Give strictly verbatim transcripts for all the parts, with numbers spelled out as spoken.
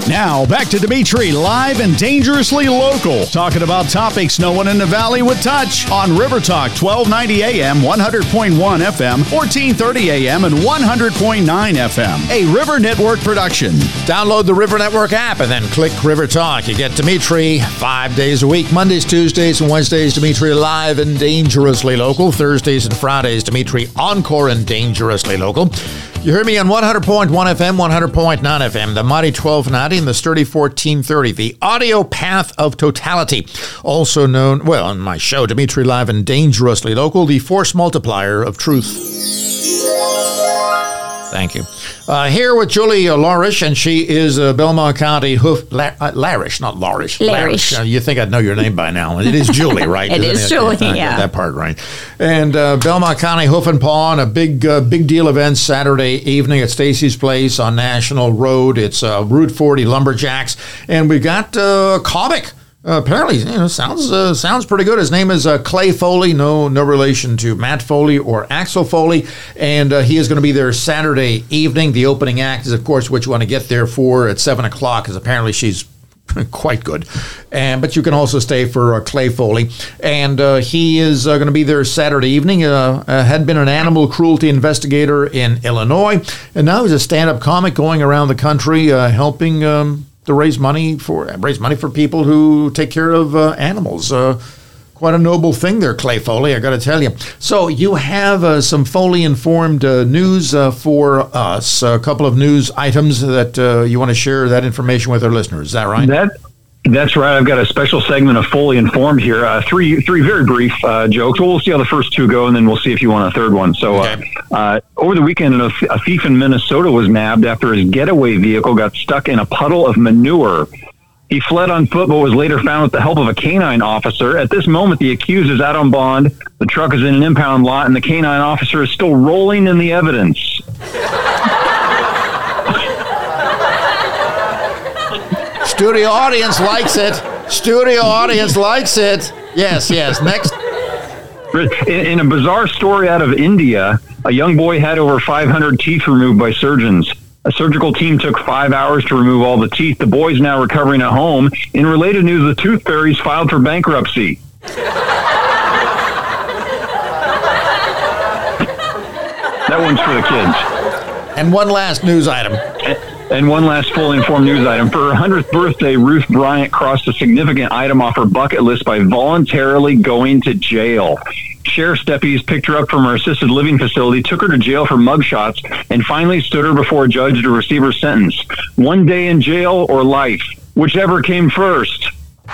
Now, back to Dimitri, live and dangerously local, talking about topics no one in the Valley would touch on River Talk, twelve ninety A M, one hundred point one F M, fourteen thirty A M, and one hundred point nine F M. A River Network production. Download the River Network app and then click River Talk. You get Dimitri five days a week, Mondays, Tuesdays, and Wednesdays, Dimitri live and dangerously local. Thursdays and Fridays, Dimitri encore and dangerously local. You hear me on one hundred point one F M, one hundred point nine F M, the mighty twelve ninety, and the sturdy fourteen thirty, the audio path of totality, also known, well, on my show, Dimitri Live and Dangerously Local, the force multiplier of truth. Thank you. Uh, here with Julie Larish, and she is uh, Belmont County Hoof... La- uh, Larish, not Larish. Larish. Uh, you think I'd know your name by now. It is Julie, right? it is it? Julie, uh, yeah. That part right. And uh, Belmont County Hoof and Paw, and a big uh, big deal event Saturday evening at Stacy's Place on National Road. It's uh, Route forty Lumberjacks. And we got uh, a comic. Uh, apparently, you know, sounds uh, sounds pretty good. His name is uh, Clay Foley, no no relation to Matt Foley or Axel Foley, and uh, he is going to be there Saturday evening. The opening act is, of course, what you want to get there for at seven o'clock, because apparently she's quite good. And but you can also stay for uh, Clay Foley, and uh, he is uh, going to be there Saturday evening. Uh, uh, had been an animal cruelty investigator in Illinois, and now he's a stand-up comic going around the country uh, helping. Um, to raise money for raise money for people who take care of uh, animals. Uh, quite a noble thing there, Clay Foley, I got to tell you. So you have uh, some Foley-informed uh, news uh, for us, a couple of news items that uh, you want to share that information with our listeners. Is that right? That That's right. I've got a special segment of Fully Informed here. Uh, three three very brief uh, jokes. We'll see how the first two go, and then we'll see if you want a third one. So uh, Okay. uh, over the weekend, a, a thief in Minnesota was nabbed after his getaway vehicle got stuck in a puddle of manure. He fled on foot, but was later found with the help of a canine officer. At this moment, the accused is out on bond. The truck is in an impound lot, and the canine officer is still rolling in the evidence. Studio audience likes it. Studio audience likes it. Yes, yes. Next. In, in a bizarre story out of India, a young boy had over five hundred teeth removed by surgeons. A surgical team took five hours to remove all the teeth. The boy's now recovering at home. In related news, the Tooth Fairies filed for bankruptcy. That one's for the kids. And one last news item. And one last fully informed news item. For her hundredth birthday, Ruth Bryant crossed a significant item off her bucket list by voluntarily going to jail. Sheriff's deputies picked her up from her assisted living facility, took her to jail for mugshots, and finally stood her before a judge to receive her sentence. One day in jail or life, whichever came first.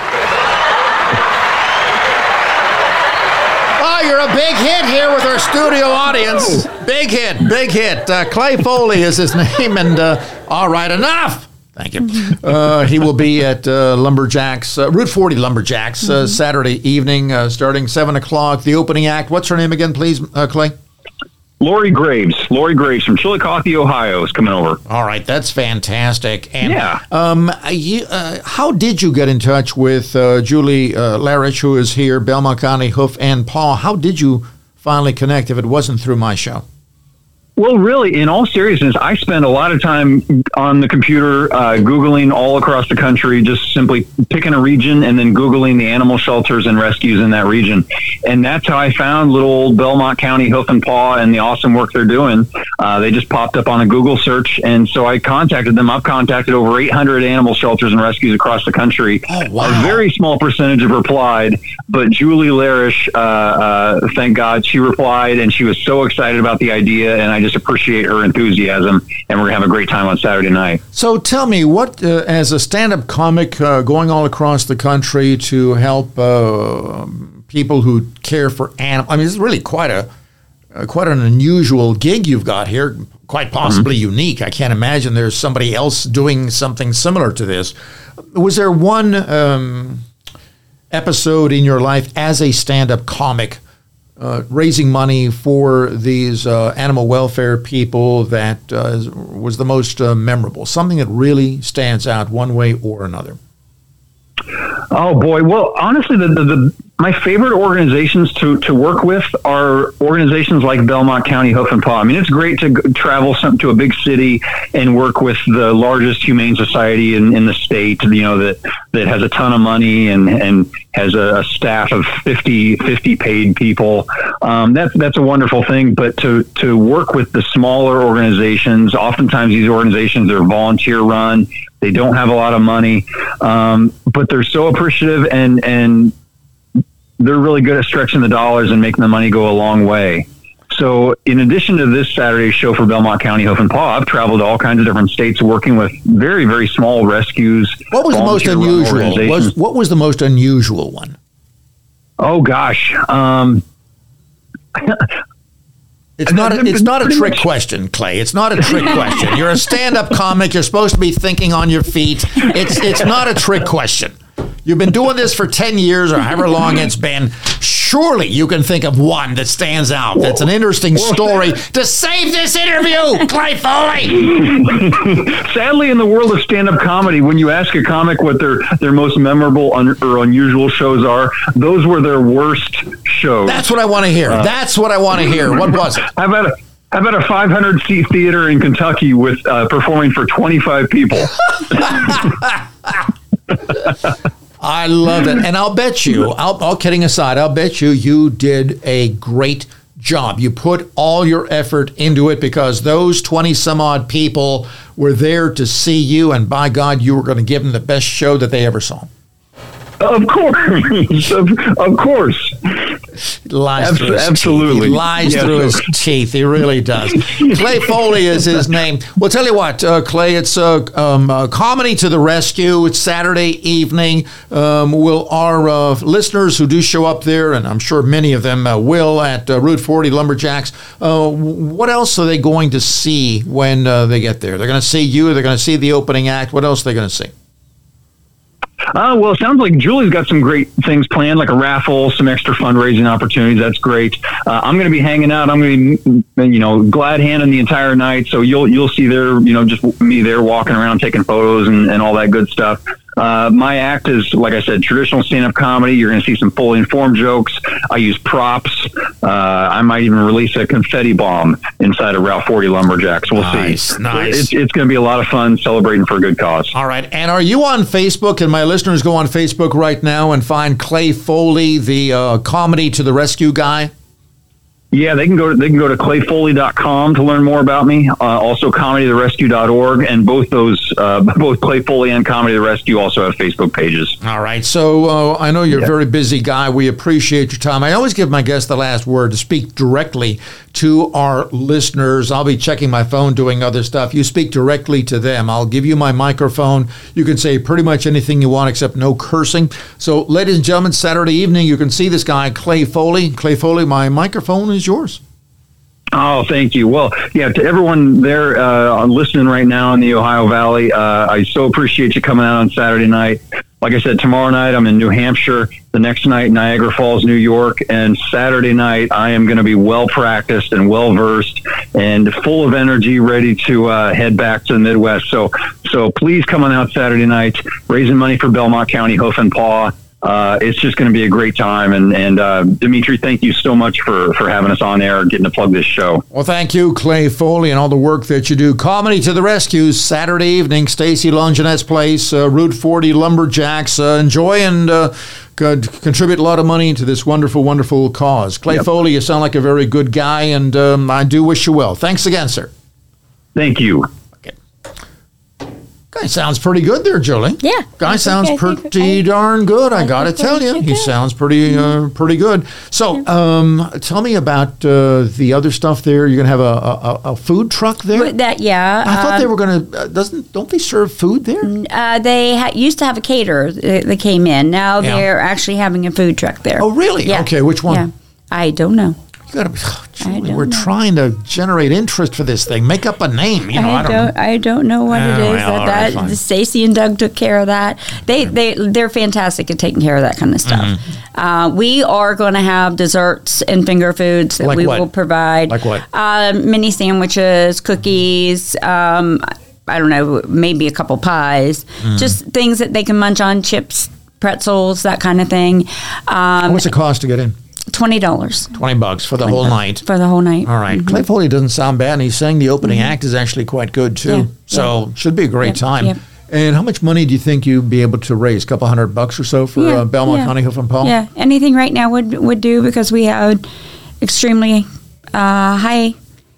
Oh, you're a big hit here with our studio audience. Big hit, big hit. Uh, Clay Foley is his name, and uh, all right, enough. Thank you. Uh, he will be at uh, Lumberjacks, uh, Route forty Lumberjacks, uh, Saturday evening, uh, starting seven o'clock. The opening act. What's her name again, please, uh, Clay? Lori Graves. Lori Graves from Chillicothe, Ohio is coming over. All right, that's fantastic. And, yeah. Um, you, uh, how did you get in touch with uh, Julie uh, Larish, who is here, Belmont County Hoof and Paw? How did you finally connect if it wasn't through my show? Well, really, in all seriousness, I spend a lot of time on the computer, uh, Googling all across the country, just simply picking a region and then Googling the animal shelters and rescues in that region. And that's how I found little old Belmont County Hoof and Paw and the awesome work they're doing. Uh, they just popped up on a Google search. And so I contacted them. I've contacted over eight hundred animal shelters and rescues across the country. Oh, wow. A very small percentage have replied, but Julie Larish, uh, uh, thank God, she replied, and she was so excited about the idea. And I just appreciate her enthusiasm, and we're going to have a great time on Saturday night. So tell me, what, uh, as a stand-up comic uh, going all across the country to help uh, people who care for animals, I mean, it's really quite a uh, quite an unusual gig you've got here, quite possibly mm-hmm. unique. I can't imagine there's somebody else doing something similar to this. Was there one um, episode in your life as a stand-up comic Uh, raising money for these uh, animal welfare people that uh, was the most uh, memorable, something that really stands out one way or another? Oh, boy. Well, honestly, the, the, the my favorite organizations to, to work with are organizations like Belmont County Hoof and Paw. I mean, it's great to g- travel some, to a big city and work with the largest humane society in, in the state, you know, that, that has a ton of money and, and has a, a staff of fifty, fifty paid people. Um, that's, that's a wonderful thing. But to, to work with the smaller organizations, oftentimes these organizations are volunteer run. They don't have a lot of money, um, but they're so appreciative and, and, they're really good at stretching the dollars and making the money go a long way. So in addition to this Saturday show for Belmont County Hoof and Paw, I've traveled to all kinds of different states working with very, very small rescues. What was the most unusual? Was, what was the most unusual one? Oh, gosh. Um, It's not a, it's not a trick question, Clay. It's not a trick question. You're a stand-up comic. You're supposed to be thinking on your feet. It's it's not a trick question. You've been doing this for ten years or however long it's been. Surely you can think of one that stands out. That's an interesting story to save this interview, Clay Foley. Sadly, in the world of stand-up comedy, when you ask a comic what their, their most memorable un, or unusual shows are, those were their worst shows. That's what I want to hear. Uh, That's what I want to hear. What was it? How about a, how about a five hundred seat theater in Kentucky with uh, performing for twenty-five people? I love it. And I'll bet you, I'll, all kidding aside, I'll bet you you did a great job. You put all your effort into it because those twenty some odd people were there to see you, and by God, you were going to give them the best show that they ever saw. Of course. of, of course. Lies Abs- through his absolutely. Teeth. He lies yeah, through so. his teeth. He really does. Clay Foley is his name. Well, tell you what, uh, Clay, it's uh, um, uh, Comedy to the Rescue. It's Saturday evening. Um, will our uh, listeners who do show up there, and I'm sure many of them uh, will, at uh, Route forty Lumberjacks, uh, what else are they going to see when uh, they get there? They're going to see you. They're going to see the opening act. What else are they going to see? Uh, well, it sounds like Julie's got some great things planned, like a raffle, some extra fundraising opportunities. That's great. Uh, I'm going to be hanging out. I'm going to be, you know, glad handing the entire night. So you'll you'll see there, you know, just me there walking around, taking photos and, and all that good stuff. Uh, my act is, like I said, traditional stand-up comedy. You're going to see some fully informed jokes. I use props. Uh, I might even release a confetti bomb inside of Route forty Lumberjacks. We'll nice, see. Nice. It's, it's going to be a lot of fun celebrating for a good cause. All right. And are you on Facebook? And my listeners go on Facebook right now and find Clay Foley, the uh, Comedy to the Rescue guy? Yeah, they can go to, they can go to clay foley dot com to learn more about me. Uh, also comedy the rescue dot org, and both those, uh, both Clay Foley and Comedy the Rescue also have Facebook pages. All right. So uh, I know you're yeah. a very busy guy. We appreciate your time. I always give my guests the last word to speak directly to our listeners. I'll be checking my phone, doing other stuff. You speak directly to them. I'll give you my microphone. You can say pretty much anything you want except no cursing. So, ladies and gentlemen, Saturday evening, you can see this guy, Clay Foley. Clay Foley, my microphone is yours. Oh, thank you. Well, yeah, to everyone there uh, listening right now in the Ohio Valley, uh, I so appreciate you coming out on Saturday night. Like I said, tomorrow night I'm in New Hampshire. The next night, Niagara Falls, New York. And Saturday night, I am going to be well practiced and well versed and full of energy, ready to uh, head back to the Midwest. So, so please come on out Saturday night, raising money for Belmont County Hoof and Paw. Uh, it's just going to be a great time. And, and uh, Dimitri, thank you so much for, for having us on air and getting to plug this show. Well, thank you, Clay Foley, and all the work that you do. Comedy to the Rescue, Saturday evening, Stacy Longinette's place, uh, Route forty Lumberjacks. Uh, enjoy and uh, could contribute a lot of money to this wonderful, wonderful cause. Clay yep. Foley, you sound like a very good guy, and um, I do wish you well. Thanks again, sir. Thank you. Guy sounds pretty good there, Julie. Yeah. Guy sounds okay, pretty I, darn good, I, I got to tell you. He sounds pretty uh, pretty good. So yeah. um, tell me about uh, the other stuff there. You're going to have a, a, a food truck there? That Yeah. I thought um, they were going to, uh, doesn't don't they serve food there? Uh, they ha- used to have a caterer that came in. Now yeah. they're actually having a food truck there. Oh, really? Yeah. Okay, which one? Yeah. I don't know. You gotta, oh, Julie, we're know. trying to generate interest for this thing. Make up a name. You know, I, I don't. don't I don't know what oh, it is. Well, that right, that Stacy and Doug took care of that. They they they're fantastic at taking care of that kind of stuff. Mm-hmm. Uh, we are going to have desserts and finger foods that like we what? will provide. Like what? Uh, mini sandwiches, cookies. Um, I don't know, maybe a couple pies. Mm. Just things that they can munch on, chips. pretzels, that kind of thing. Um, What's the cost to get in? twenty dollars. twenty bucks for the whole night. For the whole night. All right. Mm-hmm. Clay Foley doesn't sound bad, and he's saying the opening mm-hmm. act is actually quite good, too. Yeah. So yeah. should be a great yep. time. Yep. And how much money do you think you'd be able to raise? A couple hundred bucks or so for yeah. uh, Belmont yeah. County Hoof and Paw? Yeah, anything right now would would do, because we had extremely uh, high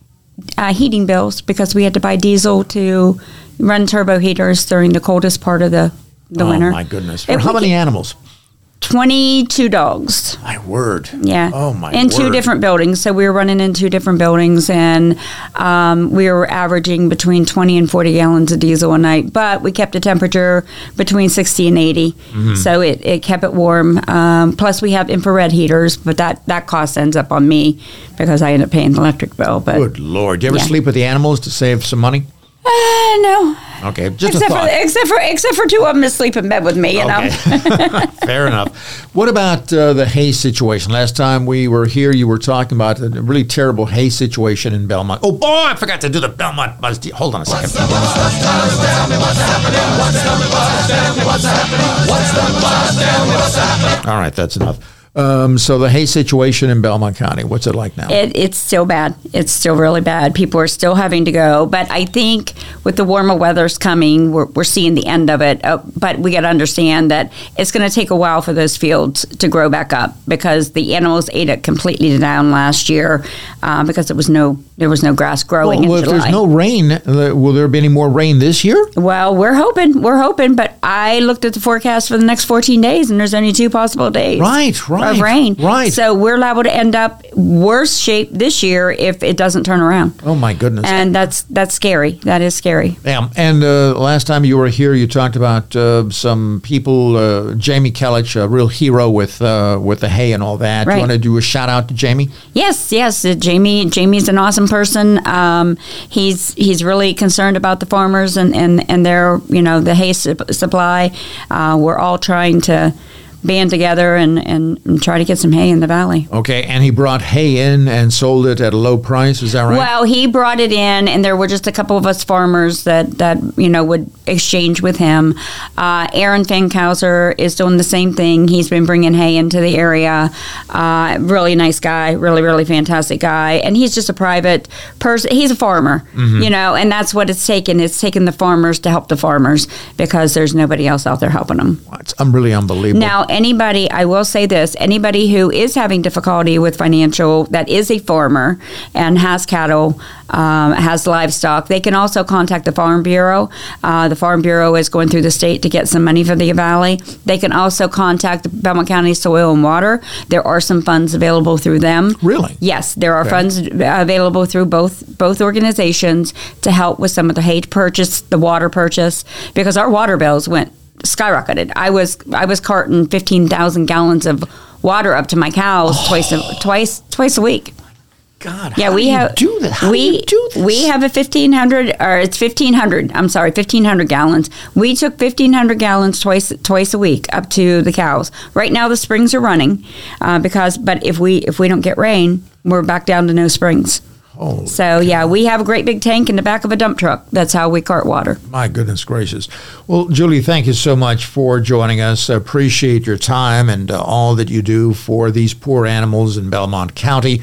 uh, heating bills because we had to buy diesel to run turbo heaters during the coldest part of the, the oh, winter. Oh, my goodness. For it, how many animals? twenty-two dogs. My word. Yeah. Oh, my in word. two different buildings. So we were running in two different buildings, and um, we were averaging between twenty and forty gallons of diesel a night. But we kept the temperature between sixty and eighty. Mm-hmm. So it, it kept it warm. Um, plus, we have infrared heaters, but that, that cost ends up on me because I end up paying the electric bill. But good Lord. Do you ever yeah. sleep with the animals to save some money? Uh, no. Okay, just except a thought. For, except for except for two of them to sleep in bed with me, you okay. know. Fair enough. What about uh, the hay situation? Last time we were here, you were talking about a really terrible hay situation in Belmont. Oh, boy, I forgot to do the Belmont Buzz deal. Hold on a second. What's the buzz? Tell me what's happening. What's the buzz? Tell me what's happening. What's the buzz? Tell me what's happening. All right, that's enough. Um, so the hay situation in Belmont County, what's it like now? It, it's still bad. It's still really bad. People are still having to go. But I think with the warmer weather's coming, we're, we're seeing the end of it. Uh, but we got to understand that it's going to take a while for those fields to grow back up, because the animals ate it completely down last year uh, because there was no there was no grass growing well, well, in if July. there's no rain, uh, will there be any more rain this year? Well, we're hoping. We're hoping. But I looked at the forecast for the next fourteen days, and there's only two possible days. Right, right. Of rain. Right. So we're liable to end up worse shape this year if it doesn't turn around. Oh, my goodness. And that's that's scary. That is scary. Yeah. And uh, last time you were here, you talked about uh, some people, uh, Jamie Kellich, a real hero with uh, with the hay and all that. Right. You want to do a shout out to Jamie? Yes, yes. Uh, Jamie Jamie's an awesome person. Um, he's he's really concerned about the farmers and, and, and their, you know, the hay su- supply. Uh, we're all trying to band together and, and, and try to get some hay in the valley. Okay, and he brought hay in and sold it at a low price, is that right? Well, he brought it in, and there were just a couple of us farmers that, that you know, would exchange with him. Uh, Aaron Fankhauser is doing the same thing. He's been bringing hay into the area. Uh, really nice guy, really, really fantastic guy. And he's just a private person. He's a farmer, mm-hmm. you know, and that's what it's taken. It's taken the farmers to help the farmers, because there's nobody else out there helping them. It's really unbelievable. Now, anybody, I will say this, anybody who is having difficulty with financial, that is a farmer and has cattle, um, has livestock, they can also contact the Farm Bureau. Uh, the Farm Bureau is going through the state to get some money for the valley. They can also contact the Belmont County Soil and Water. There are some funds available through them. Really? Yes, there are okay. funds available through both both organizations to help with some of the hay purchase, the water purchase, because our water bills went skyrocketed. I was I was carting fifteen thousand gallons of water up to my cows oh. twice a, twice twice a week. God, yeah, how we do you have do that? How we do you do this? We have a fifteen hundred, or it's fifteen hundred. I'm sorry, fifteen hundred gallons. We took fifteen hundred gallons twice twice a week up to the cows. Right now the springs are running uh, because, but if we if we don't get rain, we're back down to no springs. Holy so, yeah, we have a great big tank in the back of a dump truck. That's how we cart water. My goodness gracious. Well, Julie, thank you so much for joining us. I appreciate your time and uh, all that you do for these poor animals in Belmont County.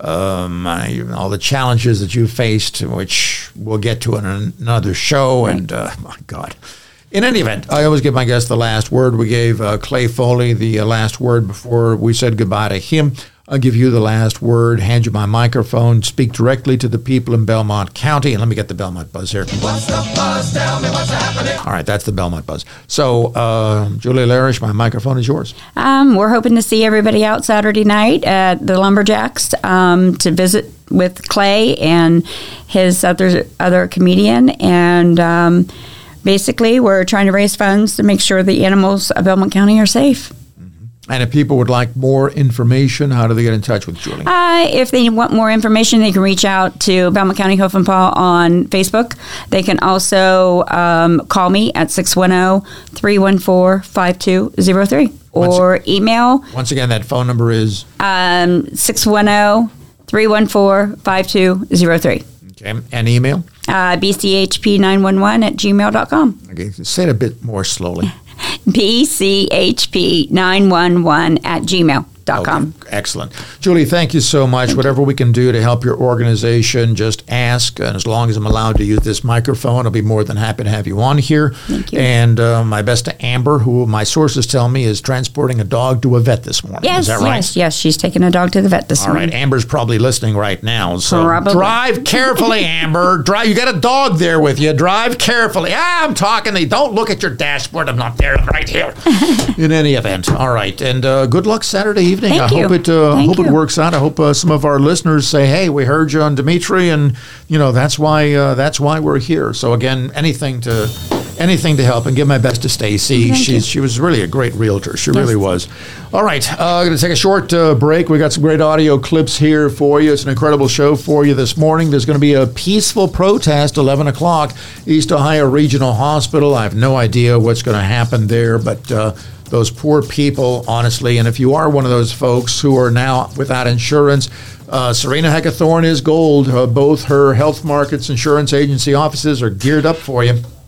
Um, I, all the challenges that you faced, which we'll get to in another show. Right. And, uh, my God. In any event, I always give my guests the last word. We gave uh, Clay Foley the uh, last word before we said goodbye to him. I'll give you the last word, hand you my microphone, speak directly to the people in Belmont County, and let me get the Belmont Buzz here. What's the buzz? Tell me what's happening. All right, that's the Belmont Buzz. So, uh, Julie Larish, my microphone is yours. Um, we're hoping to see everybody out Saturday night at the Lumberjacks um, to visit with Clay and his other other comedian, and um, basically we're trying to raise funds to make sure the animals of Belmont County are safe. And if people would like more information, how do they get in touch with Julie? Uh, if they want more information, they can reach out to Belmont County Hoof and Paw on Facebook. They can also um, call me at six one zero, three one four, five two zero three or once, email. Once again, that phone number is? Um, six one zero, three one four, five two zero three. Okay, and email? Uh, b c h p nine one one at gmail dot com. Okay, say it a bit more slowly. B C H P nine one one at gmail dot com. Okay, excellent. Julie, thank you so much. Whatever we can do to help your organization, just ask. And as long as I'm allowed to use this microphone, I'll be more than happy to have you on here. Thank you. And uh, my best to Amber, who my sources tell me is transporting a dog to a vet this morning. Yes, is that right? yes, yes. She's taking a dog to the vet this All morning. right, Amber's probably listening right now. So Probably. drive carefully, Amber. Drive. You got a dog there with you. Drive carefully. Ah, I'm talking. To you. Don't look at your dashboard. I'm not there. I'm right here. In any event, all right. And uh, good luck Saturday evening. Thank I you. hope it. Uh, Thank hope it you. works out. I hope uh, some of our listeners say, "Hey, we heard you on Dimitri, and you know that's why uh, that's why we're here." So again, anything to anything to help, and give my best to Stacy. Thank She's you. she was really a great realtor. She Yes. really was. All right, uh, I'm going to take a short uh, break. We got some great audio clips here for you. It's an incredible show for you this morning. There's going to be a peaceful protest, eleven o'clock, East Ohio Regional Hospital. I have no idea what's going to happen there, but uh, those poor people, honestly, and if you are one of those folks who are now without insurance, uh, Serena Heckathorn is gold. Uh, both her Health Markets Insurance Agency offices are geared up for you.